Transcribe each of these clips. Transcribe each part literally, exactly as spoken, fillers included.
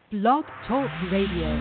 Blog Talk Radio.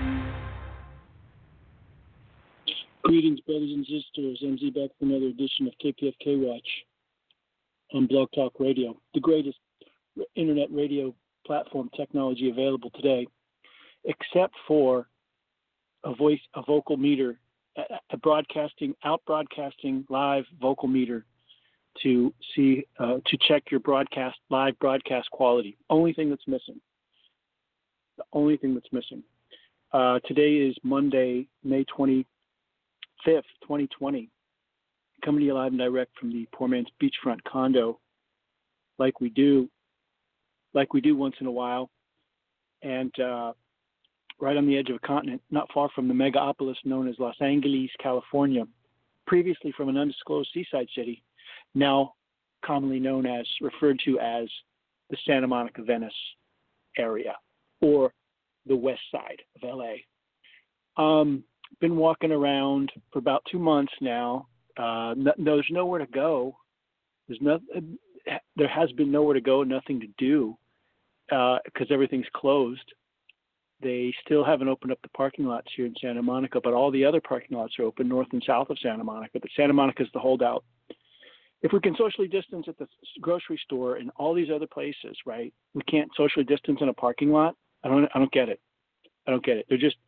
Greetings, brothers and sisters. M Z back for another edition of K P F K Watch on Blog Talk Radio, the greatest internet radio platform technology available today, except for a voice, a vocal meter, a, a broadcasting, out broadcasting live vocal meter to see, uh, to check your broadcast, live broadcast quality. Only thing that's missing. The only thing that's missing. Uh, today is Monday, May twenty-fifth, twenty twenty. Coming to you live and direct from the Poor Man's Beachfront condo, like we do, like we do once in a while, and uh, right on the edge of a continent, not far from the megapolis known as Los Angeles, California, previously from an undisclosed seaside city, now commonly known as, referred to as the Santa Monica, Venice area, or the west side of L A. Um, been walking around for about two months now. Uh, no, there's nowhere to go. There's no, there has been nowhere to go, nothing to do, because uh, everything's closed. They still haven't opened up the parking lots here in Santa Monica, but all the other parking lots are open north and south of Santa Monica. But Santa Monica is the holdout. If we can socially distance at the grocery store and all these other places, right, we can't socially distance in a parking lot. I don't, I don't get it. I don't get it. They're just,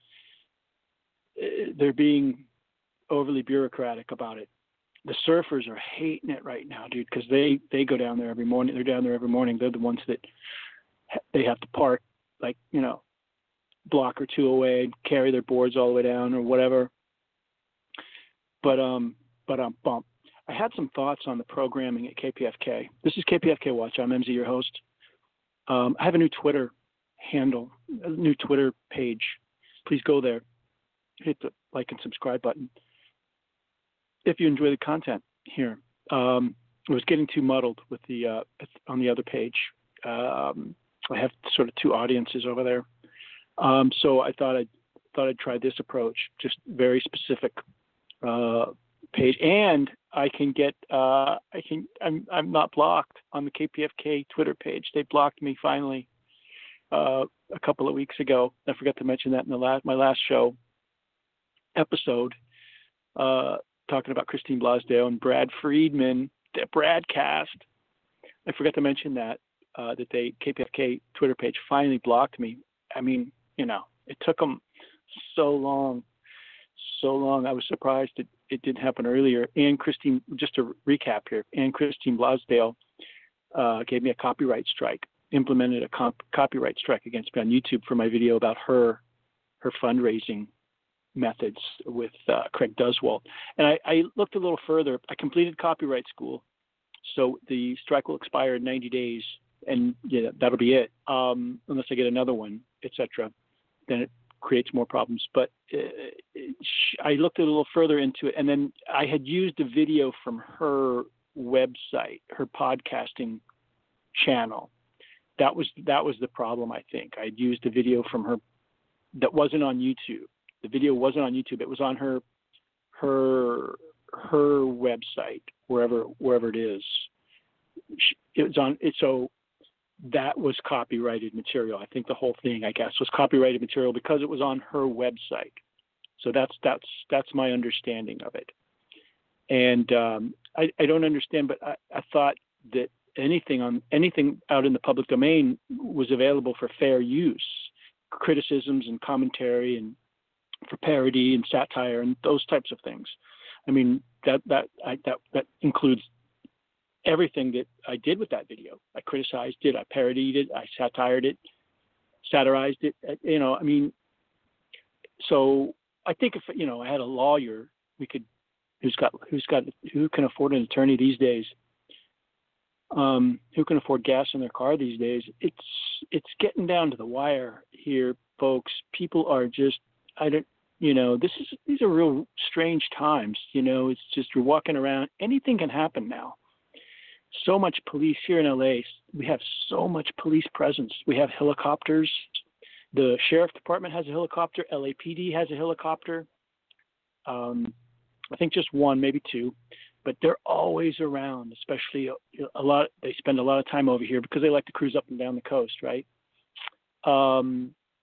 they're being overly bureaucratic about it. The surfers are hating it right now, dude, because they, they go down there every morning. They're down there every morning. They're the ones that they have to park, like, you know, block or two away and carry their boards all the way down or whatever. But, um, but I'm bummed. I had some thoughts on the programming at K P F K. This is K P F K Watch. I'm M Z, your host. Um, I have a new Twitter handle, a new Twitter page. Please go there. Hit the like and subscribe button if you enjoy the content here. Um, I was getting too muddled with the uh, on the other page. Um, I have sort of two audiences over there, um, so I thought I'd thought I'd try this approach, just very specific uh, page, and I can get uh, I can I'm I'm not blocked on the K P F K Twitter page. They blocked me finally uh, a couple of weeks ago. I forgot to mention that in the last my last show episode, uh, talking about Christine Blasdale and Brad Friedman, the Bradcast. I forgot to mention that uh, that they K P F K Twitter page finally blocked me. I mean, you know, it took them so long, so long. I was surprised it, it didn't happen earlier. And Christine, just to recap here, and Christine Blasdale uh, gave me a copyright strike, implemented a comp- copyright strike against me on YouTube for my video about her her fundraising methods with uh, Craig Duswalt. And I, I looked a little further. I completed copyright school, so the strike will expire in ninety days, and yeah, that'll be it, um, unless I get another one, et cetera. Then it creates more problems. But uh, I looked a little further into it, and then I had used a video from her website, her podcasting channel. That was that was the problem, I think. I'd used a video from her that wasn't on YouTube. The video wasn't on YouTube. It was on her her her website, wherever wherever it is. It was on it, so that was copyrighted material. I think the whole thing, I guess, was copyrighted material because it was on her website. So that's that's that's my understanding of it. And um, I, I don't understand, but I, I thought that anything on anything out in the public domain was available for fair use, criticisms and commentary and for parody and satire and those types of things. I mean, that that I, that that includes everything that I did with that video. I criticized it, I parodied it, I satired it, satirized it. You know, I mean, so I think if you know I had a lawyer, we could who's got who's got who can afford an attorney these days. Um, who can afford gas in their car these days? It's it's getting down to the wire here, folks. People are just I don't, you know, this is, these are real strange times, you know, it's just, you're walking around, anything can happen now. So much police here in L A. We have so much police presence. We have helicopters. The sheriff department has a helicopter. L A P D has a helicopter. Um, I think just one, maybe two, but they're always around, especially a, a lot. They spend a lot of time over here because they like to cruise up and down the coast, right? Um,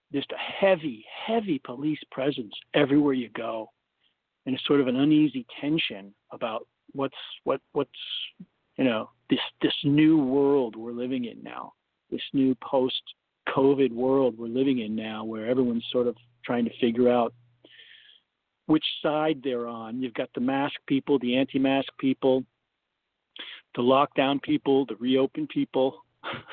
just a heavy, heavy police presence everywhere you go, and it's sort of an uneasy tension about what's what what's you know this this new world we're living in now, this new post-COVID world we're living in now, where everyone's sort of trying to figure out which side they're on. You've got the mask people, the anti-mask people, the lockdown people, the reopen people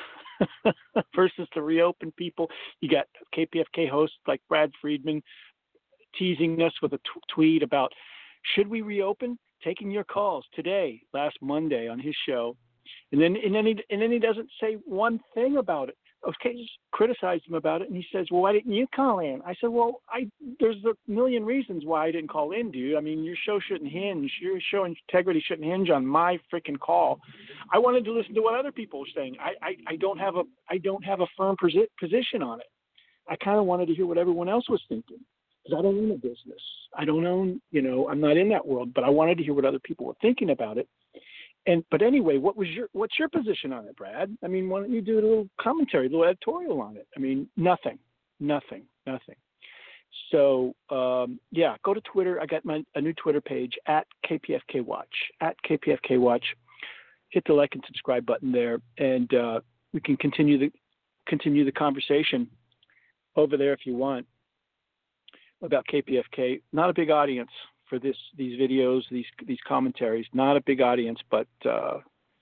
versus the reopen people. You got K P F K hosts like Brad Friedman teasing us with a t- tweet about, should we reopen? Taking your calls today, last Monday on his show. And then and then he, and then he doesn't say one thing about it. Okay, just criticized him about it, and he says, well, why didn't you call in? I said, well, I there's a million reasons why I didn't call in, dude. I mean, your show shouldn't hinge. Your show integrity shouldn't hinge on my freaking call. I wanted to listen to what other people were saying. I, I, I don't have a I don't have a firm posi- position on it. I kind of wanted to hear what everyone else was thinking, because I don't own a business. I don't own, you know, I'm not in that world, but I wanted to hear what other people were thinking about it. And but anyway, what was your what's your position on it, Brad? I mean, why don't you do a little commentary, a little editorial on it? I mean, nothing, nothing, nothing. So um, yeah, go to Twitter. I got my a new Twitter page at K P F K Watch at K P F K Watch. Hit the like and subscribe button there, and uh, we can continue the continue the conversation over there if you want about K P F K. Not a big audience for this, these videos, these these commentaries. Not a big audience, but uh,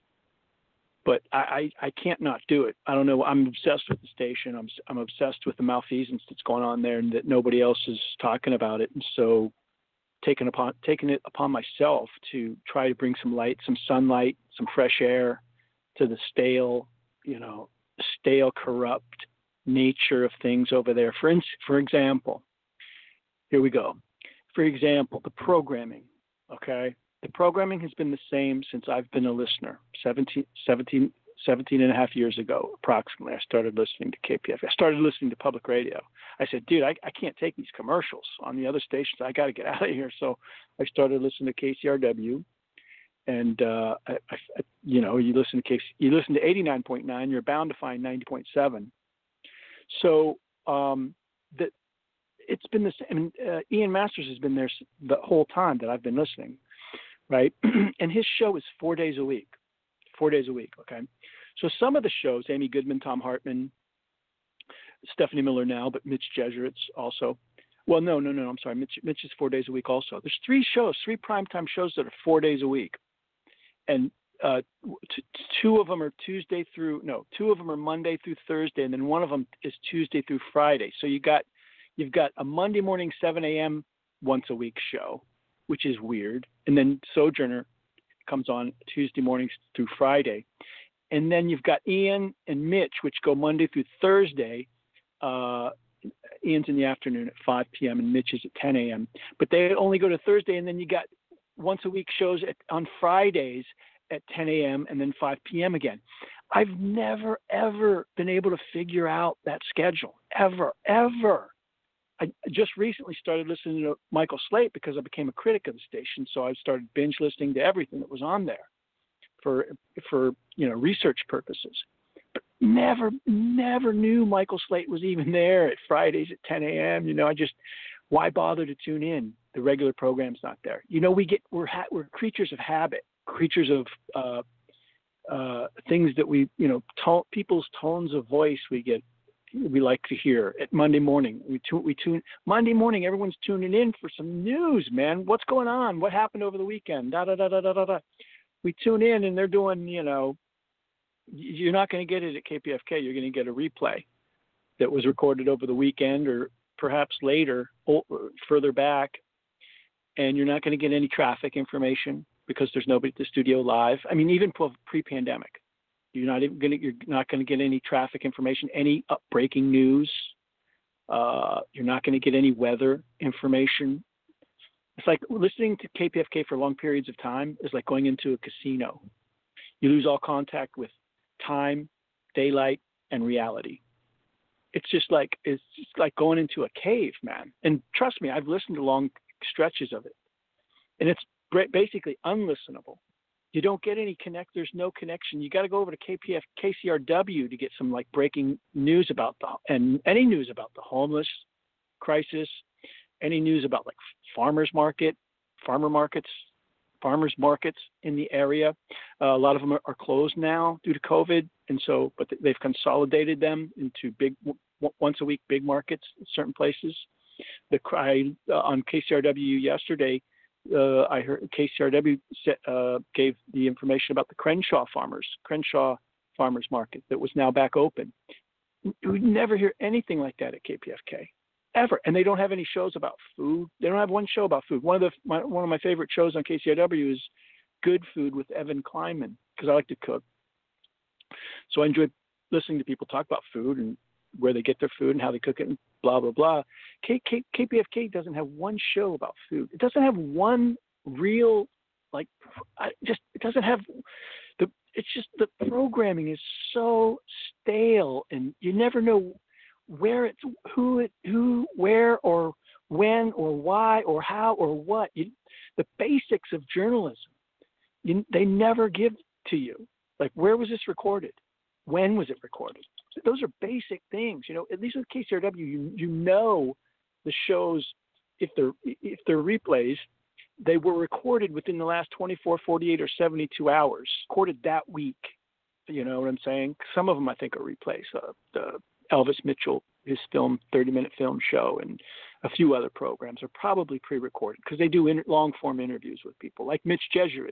but I, I, I can't not do it. I don't know. I'm obsessed with the station. I'm I'm obsessed with the malfeasance that's going on there, and that nobody else is talking about it. And so, taking upon taking it upon myself to try to bring some light, some sunlight, some fresh air to the stale, you know, stale, corrupt nature of things over there. For in, for example, here we go. For example, the programming, okay? The programming has been the same since I've been a listener, seventeen, seventeen, seventeen and a half years ago, approximately. I started listening to K P F. I started listening to public radio. I said, dude, I, I can't take these commercials on the other stations. I got to get out of here. So I started listening to K C R W. And, uh, I, I, you know, you listen to K C, you listen to eighty-nine point nine, you're bound to find ninety point seven. So um, the, it's been the same. Uh, Ian Masters has been there the whole time that I've been listening, right? And his show is four days a week, four days a week. Okay. So some of the shows, Amy Goodman, Tom Hartman, Stephanie Miller now, but Mitch Jesuits also. Well, no, no, no, I'm sorry. Mitch, Mitch is four days a week also. There's three shows, three primetime shows that are four days a week. And uh, t- two of them are Tuesday through, no, two of them are Monday through Thursday. And then one of them is Tuesday through Friday. So you got, You've got a Monday morning seven a.m. once a week show, which is weird. And then Sojourner comes on Tuesday mornings through Friday. And then you've got Ian and Mitch, which go Monday through Thursday. Uh, Ian's in the afternoon at five p.m. and Mitch is at ten a.m. But they only go to Thursday. And then you got once a week shows at, on Fridays at ten a.m. and then five p.m. again. I've never, ever been able to figure out that schedule. Ever, ever. I just recently started listening to Michael Slate because I became a critic of the station. So I started binge listening to everything that was on there for, for, you know, research purposes, but never, never knew Michael Slate was even there at Fridays at ten a.m. You know, I just, why bother to tune in? The regular program's not there. You know, we get, we're, ha- we're creatures of habit, creatures of, uh, uh, things that we, you know, to- people's tones of voice we get, we like to hear at Monday morning. We tune, we tune Monday morning. Everyone's tuning in for some news, man. What's going on? What happened over the weekend? Da da da da da da da. We tune in, and they're doing. You know, you're not going to get it at K P F K. You're going to get a replay that was recorded over the weekend, or perhaps later, or further back. And you're not going to get any traffic information because there's nobody at the studio live. I mean, even pre-pandemic. You're not even going to, you're not going to get any traffic information, any up breaking news. Uh, you're not going to get any weather information. It's like listening to K P F K for long periods of time is like going into a casino. You lose all contact with time, daylight, and reality. It's just like, it's just like going into a cave, man. And trust me, I've listened to long stretches of it, and it's basically unlistenable. You don't get any connect. There's no connection. You got to go over to K P F, K C R W to get some like breaking news about the and any news about the homeless crisis, any news about like farmers market, farmer markets, farmers markets in the area. Uh, a lot of them are, are closed now due to COVID, and so but they've consolidated them into big w- once a week big markets in certain places. The cry uh, on K C R W yesterday. Uh, I heard K C R W set, uh, gave the information about the Crenshaw farmers, Crenshaw Farmers Market that was now back open. We never hear anything like that at K P F K, ever. And they don't have any shows about food. They don't have one show about food. One of the my, one of my favorite shows on K C R W is Good Food with Evan Kleinman because I like to cook. So I enjoy listening to people talk about food and where they get their food and how they cook it and blah, blah, blah. K, K, K P F K doesn't have one show about food. It doesn't have one real, like, I just, it doesn't have, the. it's just the programming is so stale and you never know where it's, who it, who, where or when or why or how or what. You, the basics of journalism, you, they never give to you. Like, where was this recorded? When was it recorded? Those are basic things, you know. At least with K C R W, you you know the shows, if they're if they're replays, they were recorded within the last twenty-four, forty-eight, or seventy-two hours, recorded that week. You know what I'm saying? Some of them I think are replays. Uh, the Elvis Mitchell, his film, thirty-minute film show, and a few other programs are probably pre-recorded because they do in, long-form interviews with people, like Mitch Jeserich.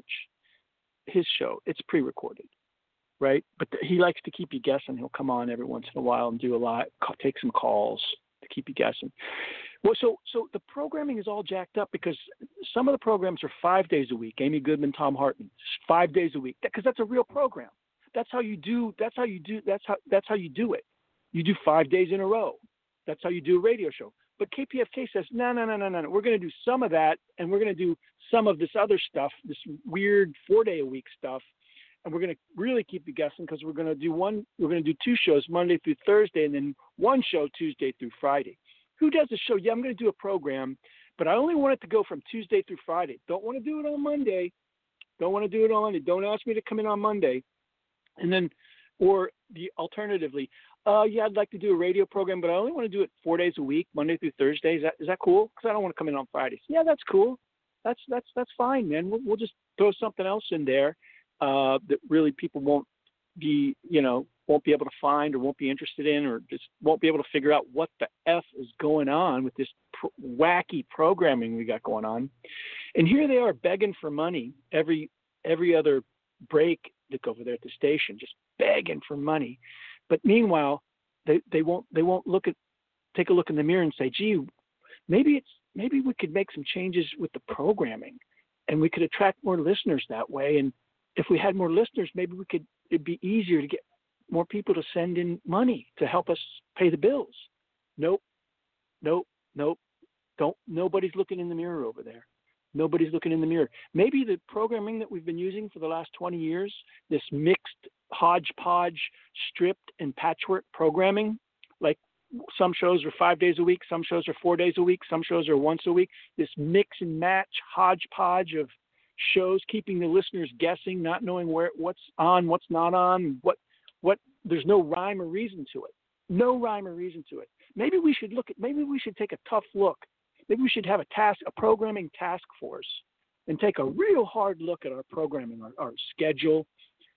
His show, it's pre-recorded. Right, but th- he likes to keep you guessing. He'll come on every once in a while and do a lot, ca- take some calls to keep you guessing. Well, so so the programming is all jacked up because some of the programs are five days a week. Amy Goodman, Tom Hartman, five days a week, because that, that's a real program. That's how you do. That's how you do. That's how that's how you do it. You do five days in a row. That's how you do a radio show. But K P F K says no, no, no, no, no. We're going to do some of that, and we're going to do some of this other stuff, this weird four day a week stuff. And we're going to really keep you guessing because we're going to do one, we're going to do two shows Monday through Thursday and then one show Tuesday through Friday. Who does a show? Yeah, I'm going to do a program, but I only want it to go from Tuesday through Friday. Don't want to do it on Monday. Don't want to do it on Monday. Don't ask me to come in on Monday. And then, or the alternatively, uh, yeah, I'd like to do a radio program, but I only want to do it four days a week, Monday through Thursday. Is that, is that cool? Because I don't want to come in on Fridays. Yeah, that's cool. That's, that's, that's fine, man. We'll, we'll just throw something else in there. Uh, that really people won't be, you know, won't be able to find or won't be interested in or just won't be able to figure out what the F is going on with this pr- wacky programming we got going on. And here they are begging for money every every other break that's over there at the station, just begging for money. But meanwhile, they, they won't they won't look at take a look in the mirror and say, gee, maybe it's maybe we could make some changes with the programming and we could attract more listeners that way. And if we had more listeners, maybe we could, it'd be easier to get more people to send in money to help us pay the bills. Nope, nope, nope. Don't, nobody's looking in the mirror over there. Nobody's looking in the mirror. Maybe the programming that we've been using for the last twenty years, this mixed hodgepodge, stripped and patchwork programming, like some shows are five days a week, some shows are four days a week, some shows are once a week, this mix and match hodgepodge of shows, keeping the listeners guessing, not knowing where what's on, what's not on, what what there's no rhyme or reason to it. No rhyme or reason to it. Maybe we should look at maybe we should take a tough look. Maybe we should have a task, a programming task force and take a real hard look at our programming, our, our schedule,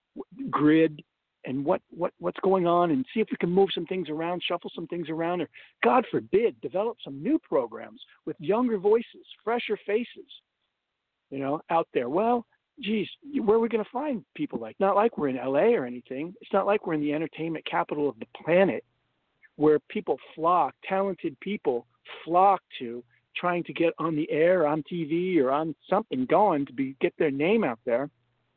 grid, and what, what what's going on, and see if we can move some things around, shuffle some things around, or God forbid, develop some new programs with younger voices, fresher faces. You know, out there. Well, geez, where are we going to find people like? Not like we're in L A or anything. It's not like we're in the entertainment capital of the planet, where people flock, talented people flock to, trying to get on the air, on T V, or on something going to be get their name out there.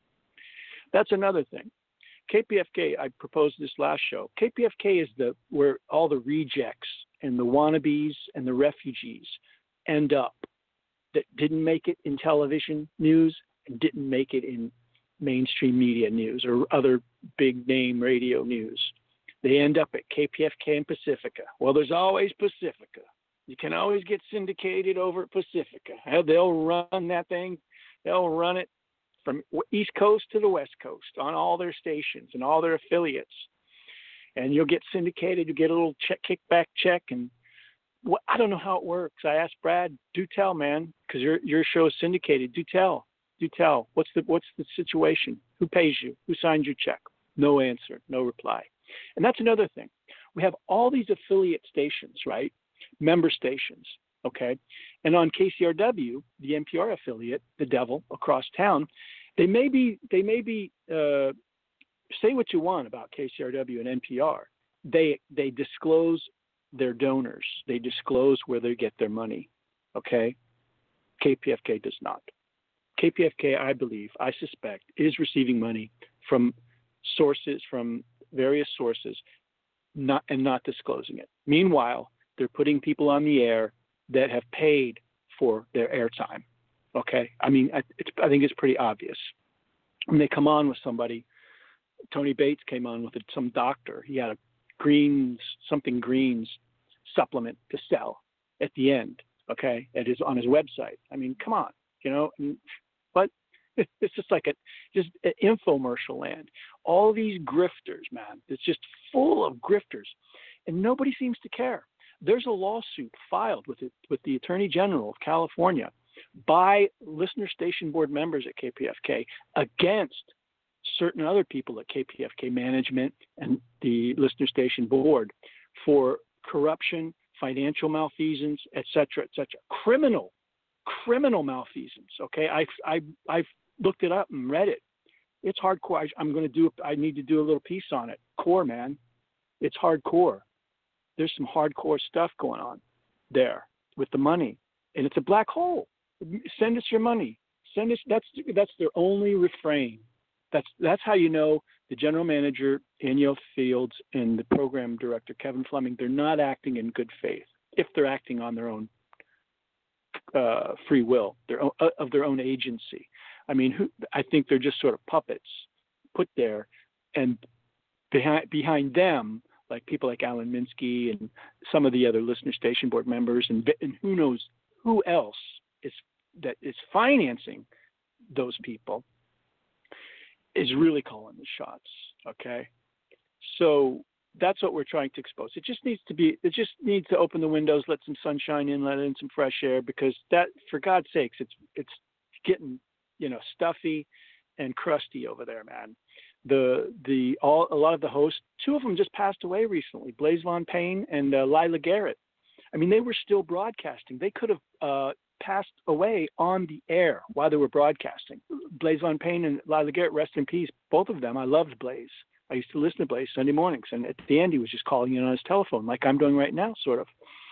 That's another thing. K P F K, I proposed this last show. K P F K is the where all the rejects and the wannabes and the refugees end up, that didn't make it in television news and didn't make it in mainstream media news or other big name radio news. They end up at K P F K and Pacifica. Well, there's always Pacifica. You can always get syndicated over at Pacifica. They'll run that thing. They'll run it from East Coast to the West Coast on all their stations and all their affiliates. And you'll get syndicated. You get a little check, kickback check. And what, I don't know how it works. I asked Brad, do tell, man, because your your show is syndicated. Do tell. Do tell. What's the what's the situation? Who pays you? Who signed your check? No answer. No reply. And that's another thing. We have all these affiliate stations, right? Member stations, okay? And on K C R W, the N P R affiliate, the devil across town, they may be, they may be, uh, say what you want about K C R W and N P R. They, they disclose their donors. They disclose where they get their money, okay? K P F K does not. K P F K, I believe, I suspect, is receiving money from sources, from various sources, not and not disclosing it. Meanwhile, they're putting people on the air that have paid for their airtime. Okay, I mean, I, it's, I think it's pretty obvious. When they come on with somebody, Tony Bates came on with some doctor. He had a greens, something greens supplement to sell at the end. Okay, at his on his website. I mean, come on, you know. And, but it's just like a just an infomercial land. All these grifters, man. It's just full of grifters, and nobody seems to care. There's a lawsuit filed with it with the Attorney General of California by listener station board members at K P F K against certain other people at K P F K management and the listener station board for corruption, financial malfeasance, et cetera, et cetera. Criminal, criminal malfeasance. Okay, I I I've looked it up and read it. It's hardcore. I, I'm going to do. I need to do a little piece on it. Core, man. It's hardcore. There's some hardcore stuff going on there with the money, and it's a black hole. Send us your money. Send us. That's that's their only refrain. That's that's how you know the general manager, Danielle Fields, and the program director, Kevin Fleming, they're not acting in good faith. If they're acting on their own uh, free will, their own, uh, of their own agency. I mean, who, I think they're just sort of puppets put there, and behind behind them, like people like Alan Minsky and some of the other listener station board members, and, and who knows who else is that is financing those people, is really calling the shots. Okay, so that's what we're trying to expose. It just needs to be. It just needs to open the windows, let some sunshine in, let in some fresh air, because that, for God's sakes, it's it's getting, you know, stuffy and crusty over there, man. The the all a lot of the hosts, two of them just passed away recently, Blaise Von Payne and uh, Lila Garrett. I mean, they were still broadcasting. They could have uh, passed away on the air while they were broadcasting. Blaise Von Payne and Lila Garrett, rest in peace, both of them. I loved Blaise. I used to listen to Blaise Sunday mornings, and at the end he was just calling in on his telephone, like I'm doing right now, sort of.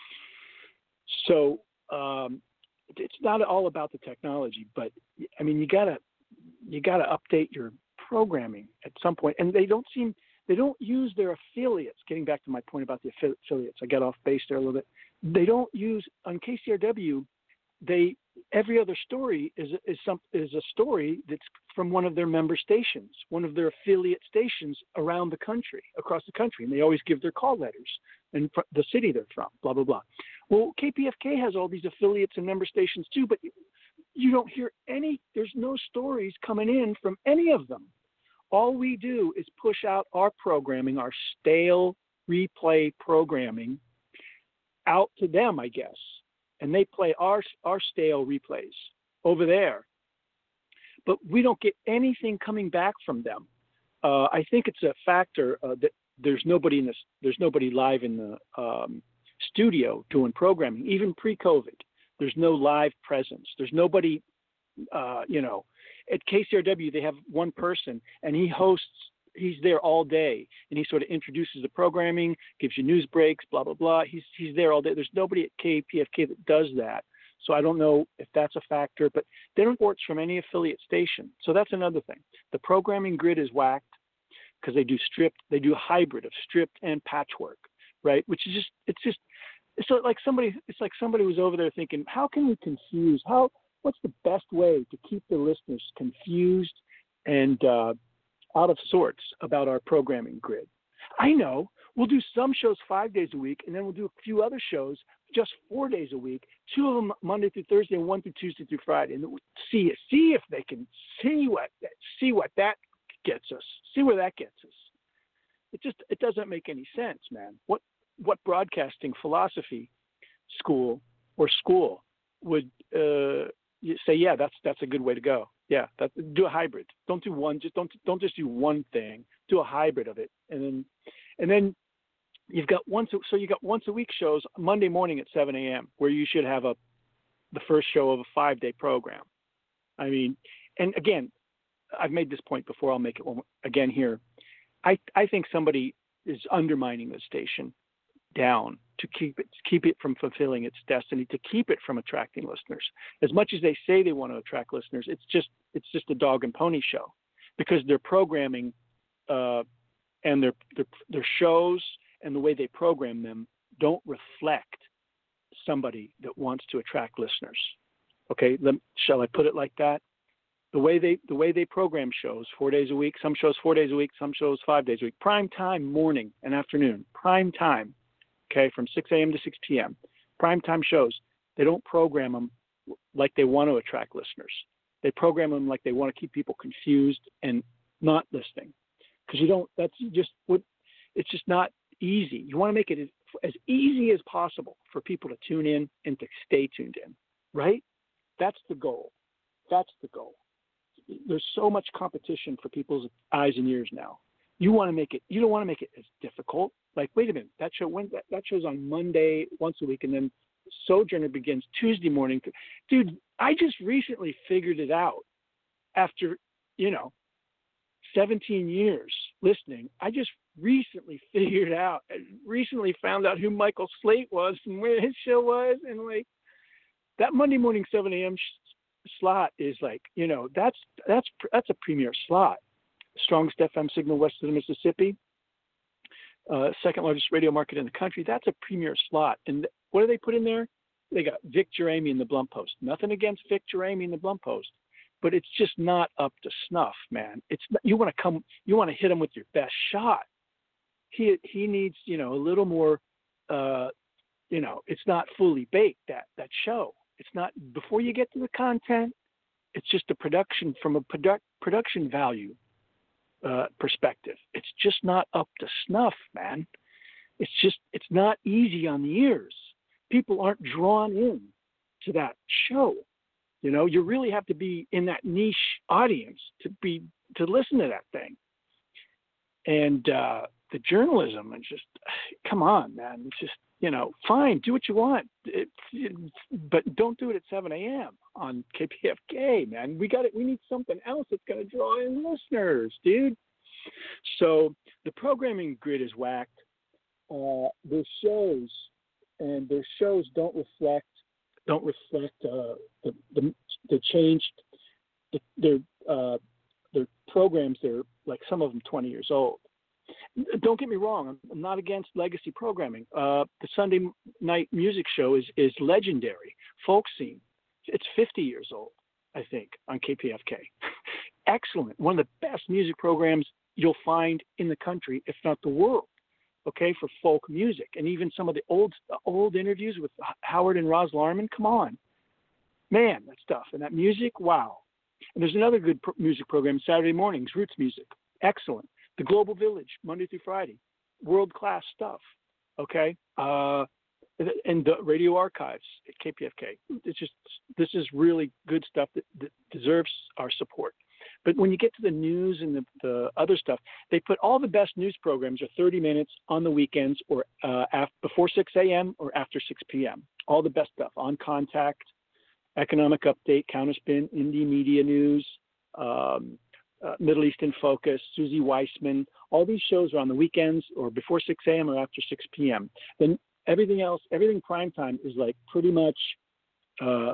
So um, it's not all about the technology, but I mean, you gotta you gotta update your programming at some point, and they don't seem they don't use their affiliates. Getting back to my point about the affiliates, I got off base there a little bit. They don't use on K C R W. They every other story is is some is a story that's from one of their member stations, one of their affiliate stations around the country, across the country, and they always give their call letters and the city they're from, blah blah blah. Well, K P F K has all these affiliates and member stations too, but you don't hear any. There's no stories coming in from any of them. All we do is push out our programming, our stale replay programming, out to them, I guess. And they play our our stale replays over there. But we don't get anything coming back from them. Uh, I think it's a factor uh, that there's nobody in this, there's nobody live in the um, studio doing programming, even pre-COVID. There's no live presence. There's nobody, uh, you know, at K C R W, they have one person, and he hosts, he's there all day, and he sort of introduces the programming, gives you news breaks, blah, blah, blah. He's he's there all day. There's nobody at K P F K that does that. So I don't know if that's a factor, but they don't report from any affiliate station. So that's another thing. The programming grid is whacked because they do stripped, they do a hybrid of stripped and patchwork, right? Which is just, it's just, it's like somebody, it's like somebody was over there thinking, how can we confuse, how, what's the best way to keep the listeners confused and uh, out of sorts about our programming grid? I know. We'll do some shows five days a week, and then we'll do a few other shows just four days a week, two of them Monday through Thursday and one through Tuesday through Friday. And see, see if they can see what, see what that gets us, see where that gets us. It just, it doesn't make any sense, man. What, what broadcasting philosophy school or school would uh, say, yeah, that's, that's a good way to go. Yeah, that, do a hybrid. Don't do one, just don't, don't just do one thing, do a hybrid of it. And then, and then, You've got once, so you got once a week shows Monday morning at seven a.m. where you should have a the first show of a five day program. I mean, and again, I've made this point before. I'll make it one, again here. I I think somebody is undermining the station down to keep it keep it from fulfilling its destiny, to keep it from attracting listeners. As much as they say they want to attract listeners, it's just it's just a dog and pony show, because their programming uh, and their, their their shows and the way they program them don't reflect somebody that wants to attract listeners. Okay, Let, shall I put it like that? The way they the way they program shows four days a week, some shows four days a week, some shows five days a week, prime time, morning and afternoon, prime time, okay, from six a.m. to six p.m., prime time shows, they don't program them like they want to attract listeners. They program them like they want to keep people confused and not listening. Because you don't, that's just what, it's just not easy. You want to make it as, as easy as possible for people to tune in and to stay tuned in, right? That's the goal. That's the goal. There's so much competition for people's eyes and ears now. You want to make it, you don't want to make it as difficult. Like, wait a minute, that show, when that, that show's on Monday once a week, and then Sojourner begins Tuesday morning. Dude, I just recently figured it out after, you know, seventeen years listening. I just recently figured out, recently found out who Michael Slate was and where his show was. And like that Monday morning, seven a.m. sh- slot is like, you know, that's, that's, that's a premier slot. Strongest F M signal west of the Mississippi, uh, second largest radio market in the country. That's a premier slot. And what do they put in there? They got Vic Jeremy in the Blum Post. Nothing against Vic Jeremy in the Blum Post, but it's just not up to snuff, man. It's not, you want to come, you want to hit him with your best shot. He he needs, you know, a little more, uh, you know, it's not fully baked, that that show. It's not, before you get to the content, it's just a production from a produ- production value uh, perspective. It's just not up to snuff, man. It's just, it's not easy on the ears. People aren't drawn in to that show. You know, you really have to be in that niche audience to be, to listen to that thing. And uh, the journalism, and just, come on, man. It's just, you know, fine, do what you want, it, it, but don't do it at seven a.m. on K P F K, man. We got it. We need something else that's going to draw in listeners, dude. So the programming grid is whacked. Uh, their shows and their shows don't reflect don't reflect uh, the, the the changed the, their uh, their programs. They're like, some of them twenty years old. Don't get me wrong. I'm not against legacy programming. Uh, the Sunday night music show is is legendary. Folk Scene. It's fifty years old, I think, on K P F K. Excellent. One of the best music programs you'll find in the country, if not the world. Okay, for folk music, and even some of the old old interviews with Howard and Roz Larman. Come on, man, that stuff and that music, wow. And there's another good pro- music program Saturday mornings, Roots Music, excellent. The Global Village, Monday through Friday, world class stuff. Okay, uh, and the Radio Archives at K P F K. It's just, this is really good stuff that, that deserves our support. But when you get to the news and the, the other stuff, they put all the best news programs are thirty minutes on the weekends, or uh, after, before six a.m. or after six p.m. All the best stuff. On Contact, Economic Update, Counterspin, Indie Media News, um, uh, Middle East in Focus, Susie Weissman. All these shows are on the weekends or before six a.m. or after six p.m. Then everything else, everything primetime is like pretty much uh,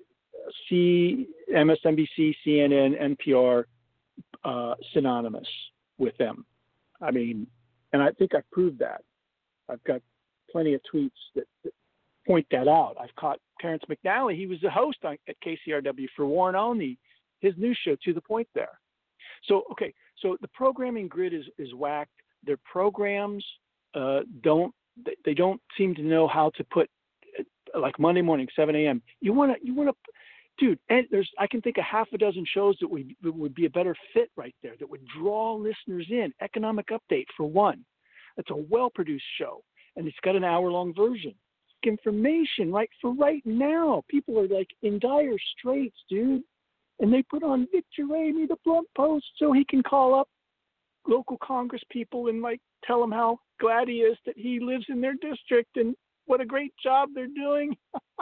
C, M S N B C, C N N, N P R, uh, synonymous with them. I mean, and I think I've proved that. I've got plenty of tweets that, that point that out. I've caught Terrence McNally. He was the host on, at K C R W for Warren Olney, his news show, To the Point there. So, okay, so the programming grid is, is whacked. Their programs uh, don't they don't seem to know how to put, like Monday morning, seven a.m. You want to you want to, dude. And there's I can think of half a dozen shows that would that would be a better fit right there, that would draw listeners in. Economic Update for one. It's a well-produced show, and it's got an hour-long version. Information right for right now. People are like in dire straits, dude. And they put on Victor Ramey, the Blunt Post, so he can call up local Congress people and like tell them how glad he is that he lives in their district and what a great job they're doing.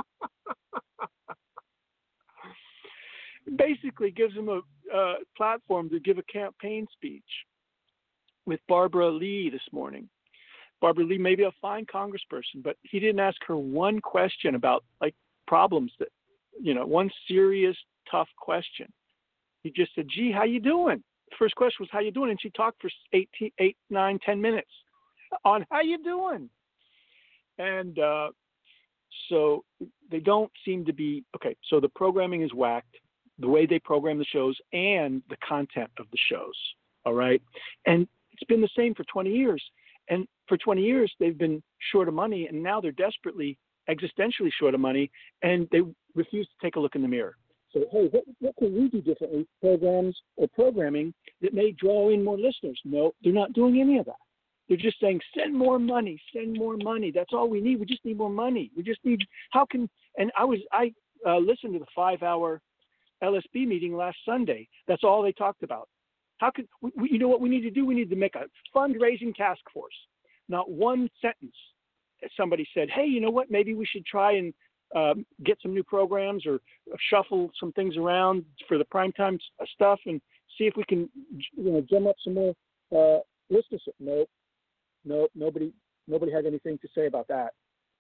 Basically gives them a uh, platform to give a campaign speech. With Barbara Lee this morning. Barbara Lee may be a fine congressperson, but he didn't ask her one question about like problems that, you know, one serious, tough question. He just said, gee, how you doing? The first question was, how you doing? And she talked for eighteen, eight, nine, ten minutes on how you doing. And uh, so they don't seem to be, okay, so the programming is whacked, the way they program the shows and the content of the shows, all right? And it's been the same for twenty years. And for twenty years, they've been short of money, and now they're desperately, existentially short of money, and they refuse to take a look in the mirror. So, hey, what, what can we do differently, programs or programming, that may draw in more listeners? No, they're not doing any of that. They're just saying, send more money, send more money. That's all we need. We just need more money. We just need, how can, and I was, I uh, listened to the five-hour L S B meeting last Sunday. That's all they talked about. How could we, you know what we need to do? We need to make a fundraising task force. Not one sentence. Somebody said, hey, you know what? Maybe we should try and um, get some new programs or shuffle some things around for the primetime stuff and see if we can, you know, drum up some more uh, listenership. Nope, nope. Nobody, nobody had anything to say about that.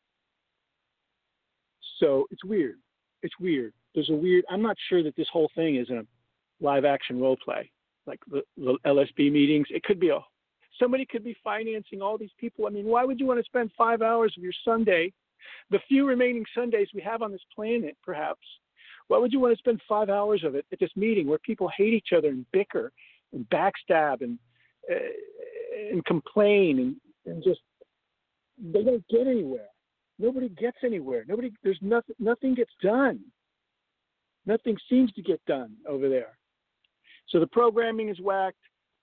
So it's weird. It's weird. There's a weird. I'm not sure that this whole thing is a live action role play. Like the, the L S B meetings, it could be a, somebody could be financing all these people. I mean, why would you want to spend five hours of your Sunday, the few remaining Sundays we have on this planet, perhaps, why would you want to spend five hours of it at this meeting where people hate each other and bicker and backstab and uh, and complain and, and just, they don't get anywhere. Nobody gets anywhere. Nobody, there's nothing, nothing gets done. Nothing seems to get done over there. So the programming is whacked.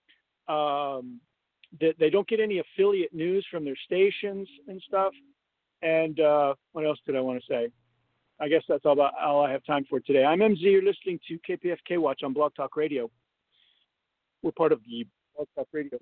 Um, they, they don't get any affiliate news from their stations and stuff. And uh, what else did I want to say? I guess that's all, about, all I have time for today. I'm M Z. You're listening to K P F K Watch on Blog Talk Radio. We're part of the Blog Talk Radio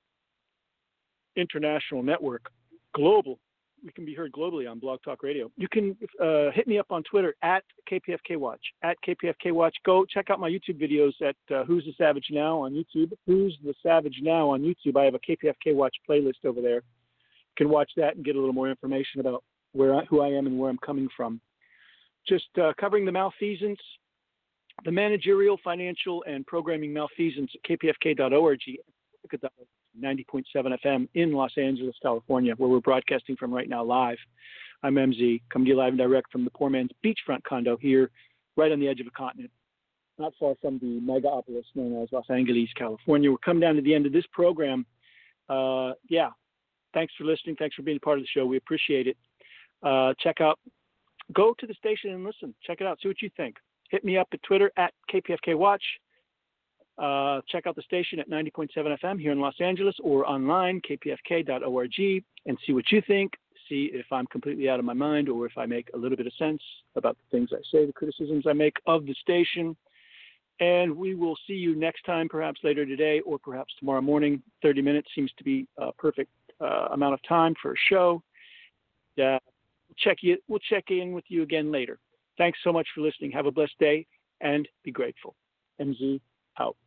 International Network, global. We can be heard globally on Blog Talk Radio. You can uh, hit me up on Twitter at K P F K Watch, at K P F K Watch. Go check out my YouTube videos at uh, Who's the Savage Now on YouTube. Who's the Savage Now on YouTube. I have a K P F K Watch playlist over there. You can watch that and get a little more information about where I, who I am and where I'm coming from. Just uh, covering the malfeasance, the managerial, financial, and programming malfeasance at K P F K dot org. Look at that. ninety point seven F M in Los Angeles, California, where we're broadcasting from right now live. I'm M Z, coming to you live and direct from the poor man's beachfront condo here, right on the edge of a continent, not far from the megapolis known as Los Angeles, California. We're coming down to the end of this program. Uh, yeah, thanks for listening. Thanks for being a part of the show. We appreciate it. Uh, check out, go to the station and listen. Check it out. See what you think. Hit me up at Twitter at K P F K Watch. Uh, check out the station at ninety point seven F M here in Los Angeles or online, K P F K dot org, and see what you think. See if I'm completely out of my mind or if I make a little bit of sense about the things I say, the criticisms I make of the station. And we will see you next time, perhaps later today or perhaps tomorrow morning. thirty minutes seems to be a perfect uh, amount of time for a show. Uh, check you, we'll check in with you again later. Thanks so much for listening. Have a blessed day and be grateful. M Z out.